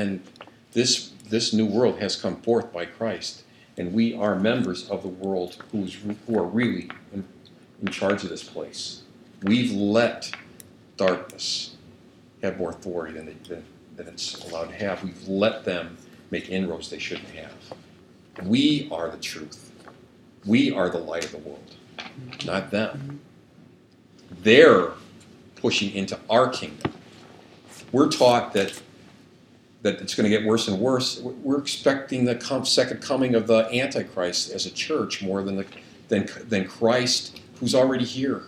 new world has come forth by Christ, and we are members of the world who are really in charge of this place. We've let darkness have more authority than it's allowed to have. We've let them make inroads they shouldn't have. We are the truth. We are the light of the world, not them. They're pushing into our kingdom. We're taught that it's going to get worse and worse. We're expecting the second coming of the Antichrist as a church more than Christ, who's already here.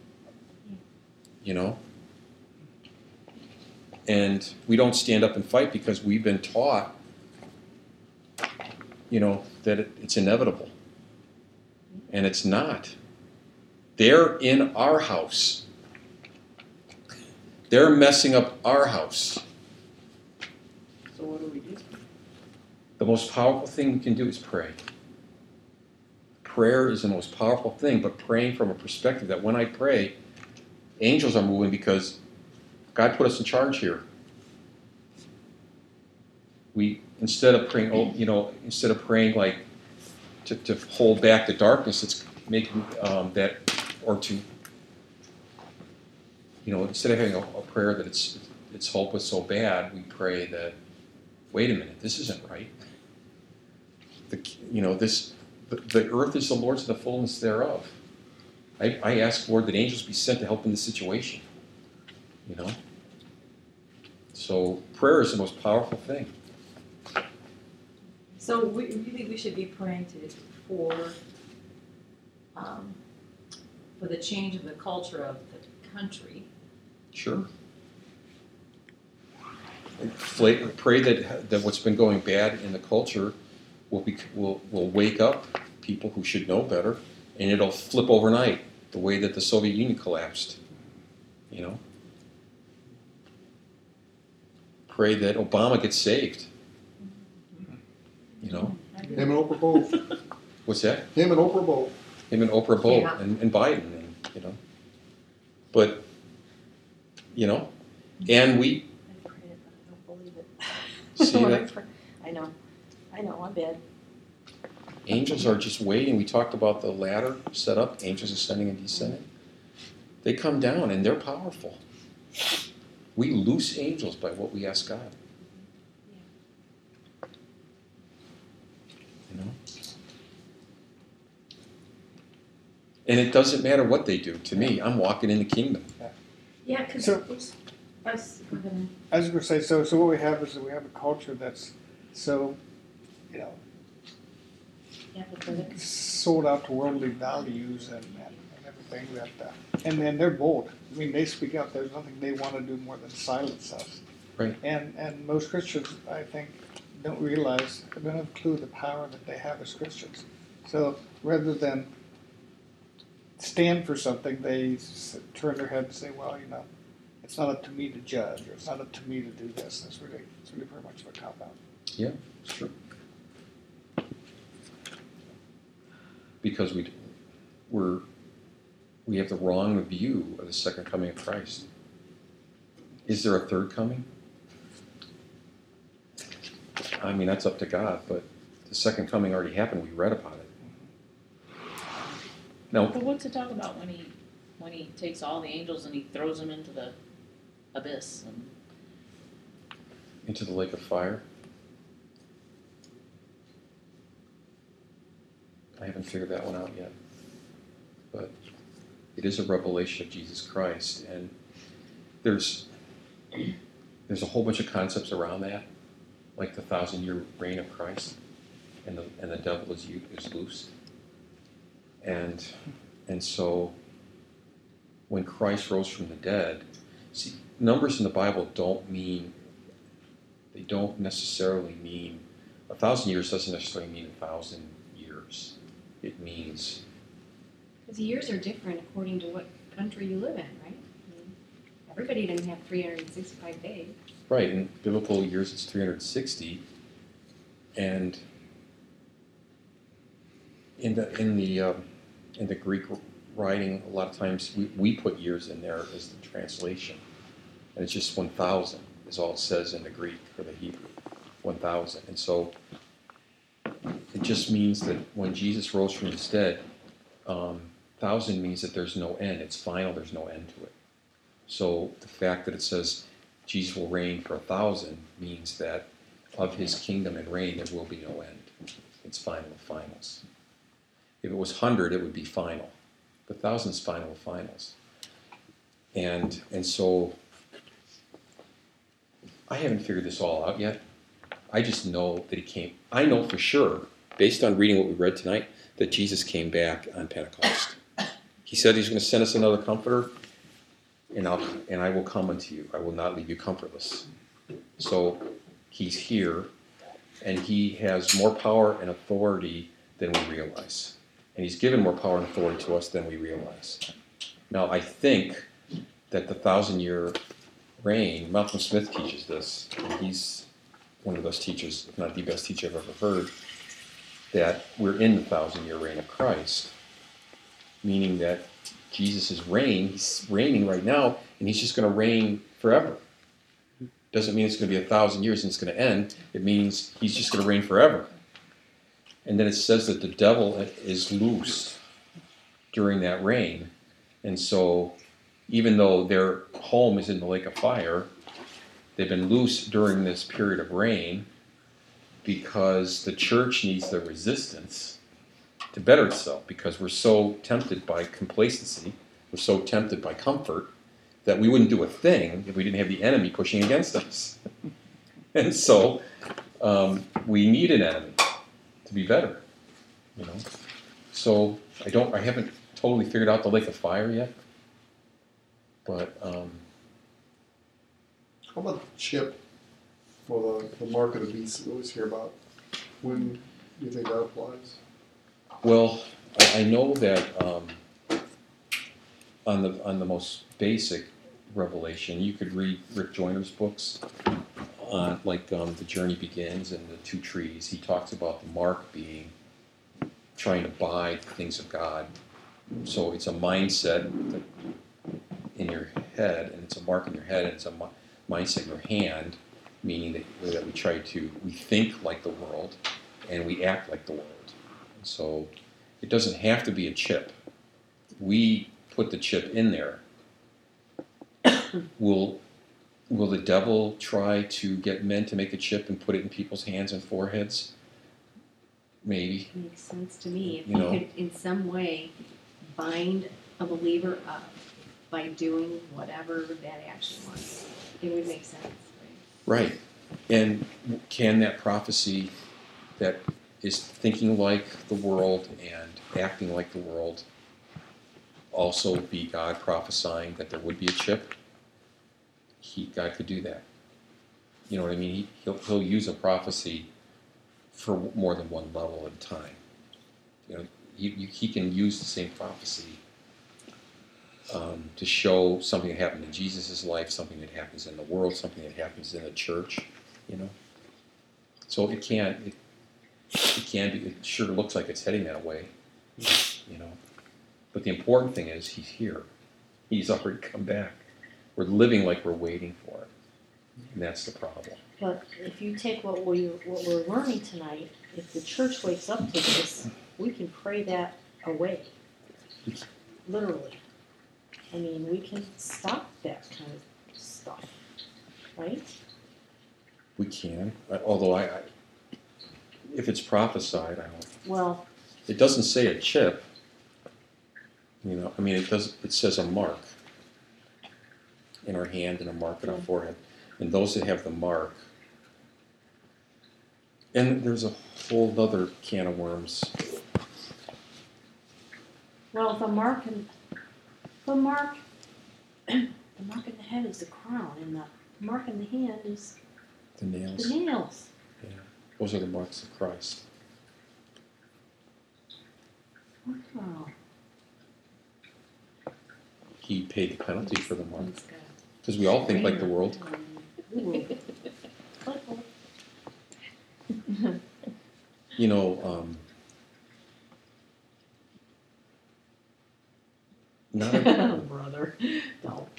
And we don't stand up and fight because we've been taught, that it's inevitable. And it's not. They're in our house. They're messing up our house. So what do we do? The most powerful thing we can do is pray. Prayer is the most powerful thing, but praying from a perspective that when I pray, angels are moving because God put us in charge here. Instead of praying like to hold back the darkness, it's making that, or to, instead of having a prayer that it's hopeless so bad, we pray that, wait a minute, this isn't right. The earth is the Lord's and the fullness thereof. I ask, Lord, that angels be sent to help in this situation. So prayer is the most powerful thing. So you think we should be praying for the change of the culture of the country? Sure. Pray that what's been going bad in the culture will wake up people who should know better, and it'll flip overnight, the way that the Soviet Union collapsed. Pray that Obama gets saved. Him and Oprah both. What's that? Him and Oprah both. Him and Oprah both, Yeah. and Biden, But, and we I prayed it, but I don't believe it. see that I know, I'm bad. angels are just waiting. We talked about the ladder set up, angels ascending and descending. They come down, and they're powerful. We loose angels by what we ask God. And it doesn't matter what they do. To me, I'm walking in the kingdom. Yeah, because So- I was going I was going to say, so what we have is that we have a culture that's so, apathetic. sold out to worldly values and everything that, and then they're bold. I mean, they speak out. There's nothing they want to do more than silence us. Right. And most Christians, I think, don't realize, don't have a clue the power that they have as Christians. So rather than stand for something, they turn their head and say, well, it's not up to me to judge, or it's not up to me to do this. It's really very much of a cop-out. Yeah, sure. Because we have the wrong view of the second coming of Christ. Is there a third coming? I mean, that's up to God, but the second coming already happened. We read about it. No, But what's it talk about when he takes all the angels and he throws them into the abyss? And into the lake of fire. I haven't figured that one out yet. But it is a revelation of Jesus Christ, and there's a whole bunch of concepts around that, like the 1,000-year reign of Christ, and the devil is loosed, and so when Christ rose from the dead, see, numbers in the Bible don't necessarily mean 1,000 years doesn't necessarily mean 1,000 years. It means Because years are different according to what country you live in, right? I mean, everybody doesn't have 365 days. right in biblical years it's 360, and in the Greek writing, a lot of times we put years in there as the translation, and it's just 1,000 is all it says in the Greek or the Hebrew, 1,000, and so it just means that when Jesus rose from the dead, 1,000 means that there's no end. It's final. There's no end to it. So the fact that it says Jesus will reign for 1,000 means that of his kingdom and reign there will be no end. It's final of finals. If it was 100, it would be final. But 1,000 is final of finals. And so I haven't figured this all out yet. I just know that he came. I know for sure, based on reading what we read tonight, that Jesus came back on Pentecost. He said he's going to send us another comforter, and I will come unto you. I will not leave you comfortless. So he's here, and he has more power and authority than we realize. And he's given more power and authority to us than we realize. Now, I think that the 1,000-year reign, Malcolm Smith teaches this, and he's one of those teachers, if not the best teacher I've ever heard, that we're in the 1,000-year reign of Christ, meaning that Jesus' reign, he's reigning right now, and he's just going to reign forever. Doesn't mean it's going to be 1,000 years and it's going to end. It means he's just going to reign forever. And then it says that the devil is loose during that reign. And so even though their home is in the lake of fire, they've been loose during this period of reign because the church needs the resistance to better itself, because we're so tempted by complacency, we're so tempted by comfort, that we wouldn't do a thing if we didn't have the enemy pushing against us. And so we need an enemy to be better, you know. So I haven't totally figured out the lake of fire yet, but How about the chip for the mark of the beast we always hear about? When do you think that applies? well, I know that on the most basic revelation, you could read Rick Joyner's books on The Journey Begins and the Two Trees. He talks about the mark being trying to buy the things of God. So it's a mindset in your head, and it's a mark in your head, and it's a mindset in your hand, meaning that we think like the world and we act like the world. So it doesn't have to be a chip. We put the chip in there. Will the devil try to get men to make a chip and put it in people's hands and foreheads? Maybe. Makes sense to me. If You you know. could, in some way, bind a believer up by doing whatever that action was, it would make sense. Right? Right. And can that prophecy that is thinking like the world and acting like the world also be God prophesying that there would be a chip? God could do that. You know what I mean? He'll use a prophecy for more than one level at a time. You know, he can use the same prophecy to show something that happened in Jesus' life, something that happens in the world, something that happens in the church. You know, so it can be. It sure looks like it's heading that way. You know, but the important thing is he's here. He's already come back. We're living like we're waiting for it. And that's the problem. But if you take what we're learning tonight, if the church wakes up to this, we can pray that away. Literally. I mean, we can stop that kind of stuff, right? We can, although I if it's prophesied, I don't. Well, It doesn't say a chip. You know, I mean, it does. It says a mark in our hand and a mark in our forehead, and those that have the mark. And there's a whole other can of worms. well, the mark in the mark in the head is the crown, and the mark in the hand is The nails. the nails. Yeah, those are the marks of Christ. Wow. He paid the penalty for the mark. He's got Because we all think like the world. Ooh. You know, not a, Brother. No.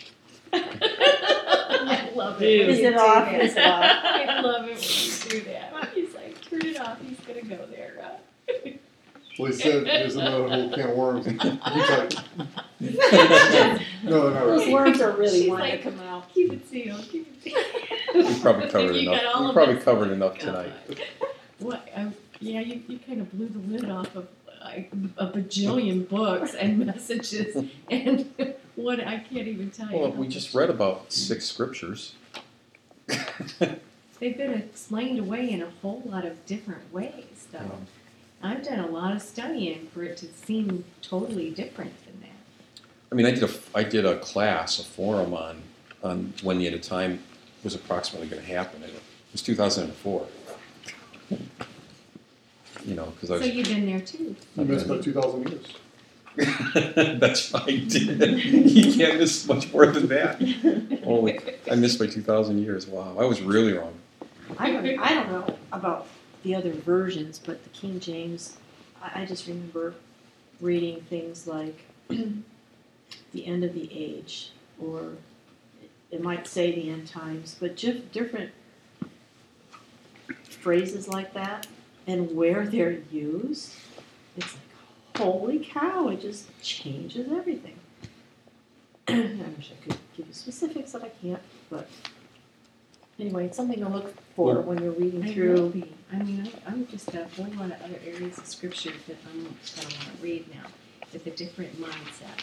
I love it. Is when you it do off? that. Is it off? I love it when you do that. He's like, turn it off. He's gonna go there. Well, he said there's another whole can of worms. He's like, no, they're not Those right. worms are really She's wanting like, to come out. Keep it sealed. Keep it we probably covered You got enough. all We of probably this. covered enough tonight. What? Yeah, you kind of blew the lid off of a bajillion books and messages and what I can't even tell you. Well, we just read about 6 scriptures. They've been explained away in a whole lot of different ways, though. Yeah. I've done a lot of studying for it to seem totally different than that. I mean, I did a class, a forum on when the end of time was approximately going to happen. It was 2004. You know, because I So was. you've been there too. You missed about 2,000 years. That's what I did. You can't miss much more than that. Holy, I missed by 2,000 years. Wow, I was really wrong. I don't know about the other versions, but the King James, I just remember reading things like the end of the age, or it might say the end times, but different phrases like that, and where they're used, it's like, holy cow, it just changes everything. I wish I could give you specifics, that I can't, but anyway, it's something to look for Well, when you're reading I through. will be. I mean, I'm just got a whole lot of other areas of scripture that I'm going to want to read now with a different mindset.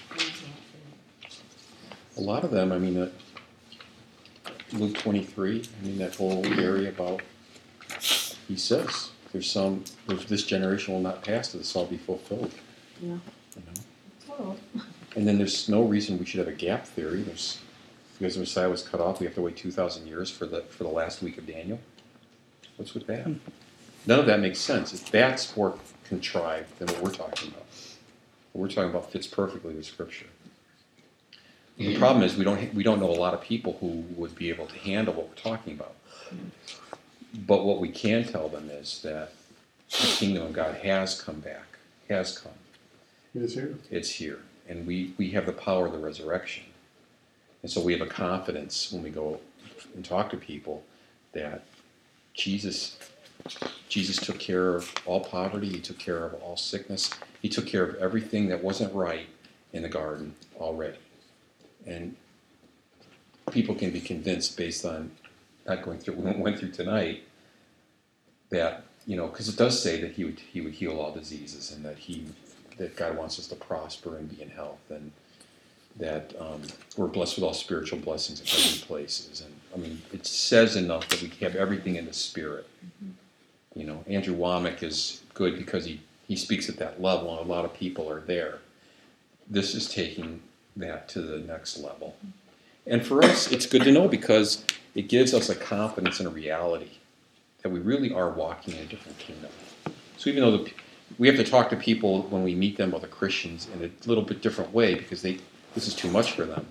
A lot of them, I mean, Luke 23, I mean, that whole area about, he says, there's this generation will not pass till this all be fulfilled. Yeah. You know? Oh. And then there's no reason we should have a gap theory. Because the Messiah was cut off, we have to wait 2,000 years for the last week of Daniel. What's with that? None of that makes sense. That's more contrived than what we're talking about. What we're talking about fits perfectly with Scripture. The problem is we don't know a lot of people who would be able to handle what we're talking about. But what we can tell them is that the kingdom of God has come back, has come. It is here. It's here. And we have the power of the resurrection. And so we have a confidence when we go and talk to people that Jesus took care of all poverty. He took care of all sickness. He took care of everything that wasn't right in the garden already. And people can be convinced based on not going through what we went through tonight that, you know, because it does say that he would heal all diseases, and that God wants us to prosper and be in health, and that we're blessed with all spiritual blessings in heavenly places. And I mean, it says enough that we have everything in the Spirit. Mm-hmm. You know, Andrew Womack is good because he speaks at that level, and a lot of people are there. This is taking that to the next level. And for us, it's good to know because it gives us a confidence and a reality that we really are walking in a different kingdom. So even though we have to talk to people when we meet them, other Christians, in a little bit different way because this is too much for them.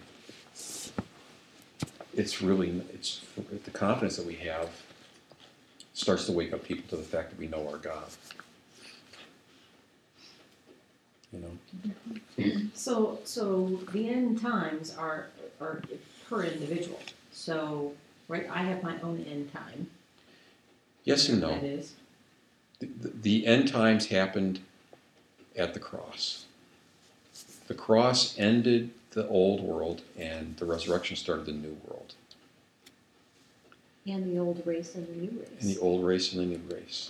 It's the confidence that we have starts to wake up people to the fact that we know our God. You know? So the end times are per individual. So right? I have my own end time. Yes and no. That is. The end times happened at the cross. The cross ended the old world, and the resurrection started the new world. And the old race and the new race. And the old race and the new race.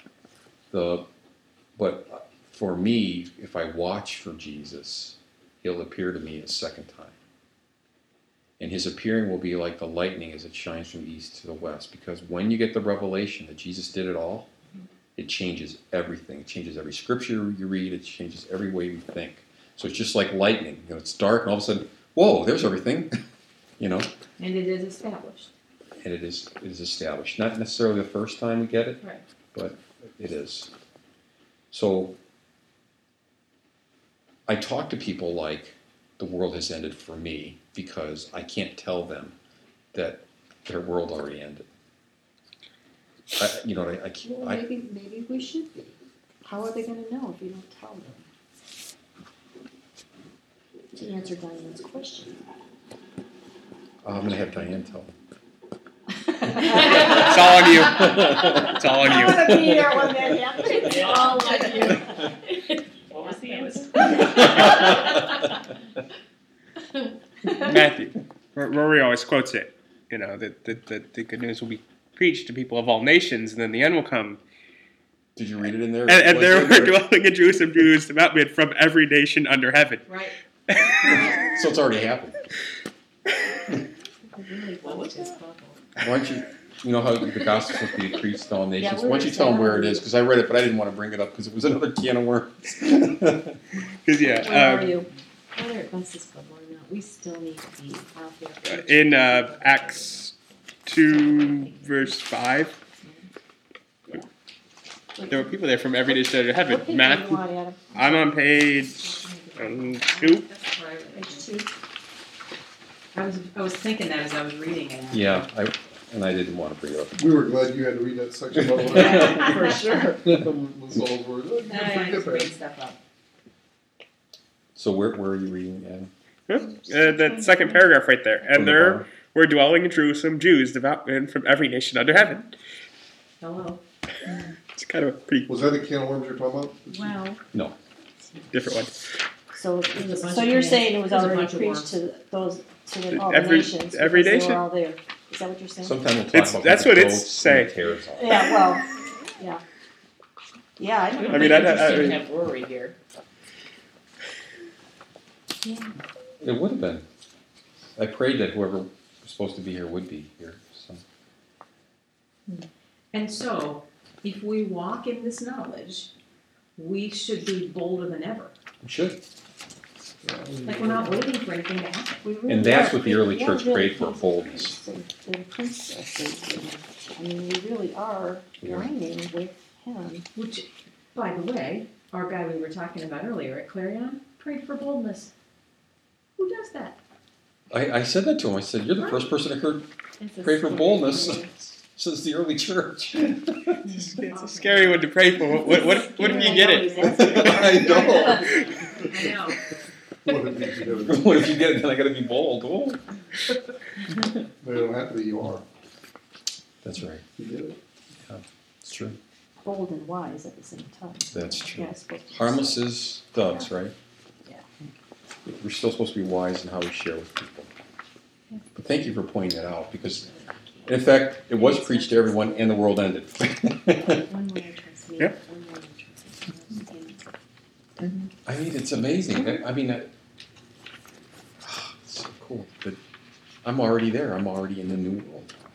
But for me, if I watch for Jesus, he'll appear to me a second time. And his appearing will be like the lightning as it shines from the east to the west. Because when you get the revelation that Jesus did it all, it changes everything. It changes every scripture you read. It changes every way we think. So it's just like lightning. It's dark, and all of a sudden, whoa, there's everything. And it is established. And it is established. Not necessarily the first time we get it, Right. but it is. So I talk to people like the world has ended for me because I can't tell them that their world already ended. Maybe we should be. How are they going to know if you don't tell them? To answer Diane's question. I'm going to have Diane tell them. It's all on you. It's all on I you. want to be there when that happens. It's all on you. What was the answer? Matthew, Rory always quotes it. That the good news will be preached to people of all nations, and then the end will come. Did you read it in there? And there were dwelling in Jerusalem Jews, devout men from every nation under heaven. Right. So it's already happened. I really want this bubble. Why don't you, how the gospel's supposed to be preached to all nations? Yeah, Why don't you tell them where it is? Because I read it, but I didn't want to bring it up because it was another can of worms. Because Where are you? Whether it busts this bubble or not, we still need to be out there. in Acts 2, verse 5, there were people there from every nation under What heaven. page do you Matthew, want, Adam? I'm on page 2. Page 2. I was thinking that as I was reading it. Yeah, I didn't want to bring it up. We were glad you had to read that section. For sure. That's all we're doing. I just read stuff up. So where are you reading, Adam? The second paragraph right there. From And the there bottom? were dwelling in Jerusalem Jews, devout men from every nation under heaven. Hello. It's kind of a pretty Was that the can of worms you're talking about? Wow. No. different one. So, There's a bunch so of you're names. saying it was There's a already bunch of preached worms. to those, to all the Every- nations. every because nation? They were all there. Is that what you're saying? Sometimes we'll talk It's- about that's the what it's goats and saying. the tares all. Yeah, well, yeah. Yeah, I don't know. I mean, Interesting to have Rory here. Yeah. It would have been. I prayed that whoever was supposed to be here would be here. So. And so, if we walk in this knowledge, we should be bolder than ever. We should. Like we're not waiting for anything to happen. We really And that's are- what the early we are church really prayed for, boldness. and princesses. I mean, we really are lining with him. Which, by the way, our guy we were talking about earlier at Clarion prayed for boldness. Who does that? I said that to him. I said, "You're the Right. first person I heard It's a pray for scary boldness thing. since the early church." It's a scary one to pray for. What if you get it? I know. I know. What if you do it? What if you get it? Then I got to be bold. Oh. They don't have to be, you are. That's right. You did it. It's true. Bold and wise at the same time. That's true. Yeah, it's supposed to be Harmless as doves, right? Yeah. We're still supposed to be wise in how we share with people. But thank you for pointing that out because, in fact, it was preached to everyone and the world ended. One more trust me. Yep. One more trust me. I mean, it's amazing. It's so cool. But I'm already there. I'm already in the new world.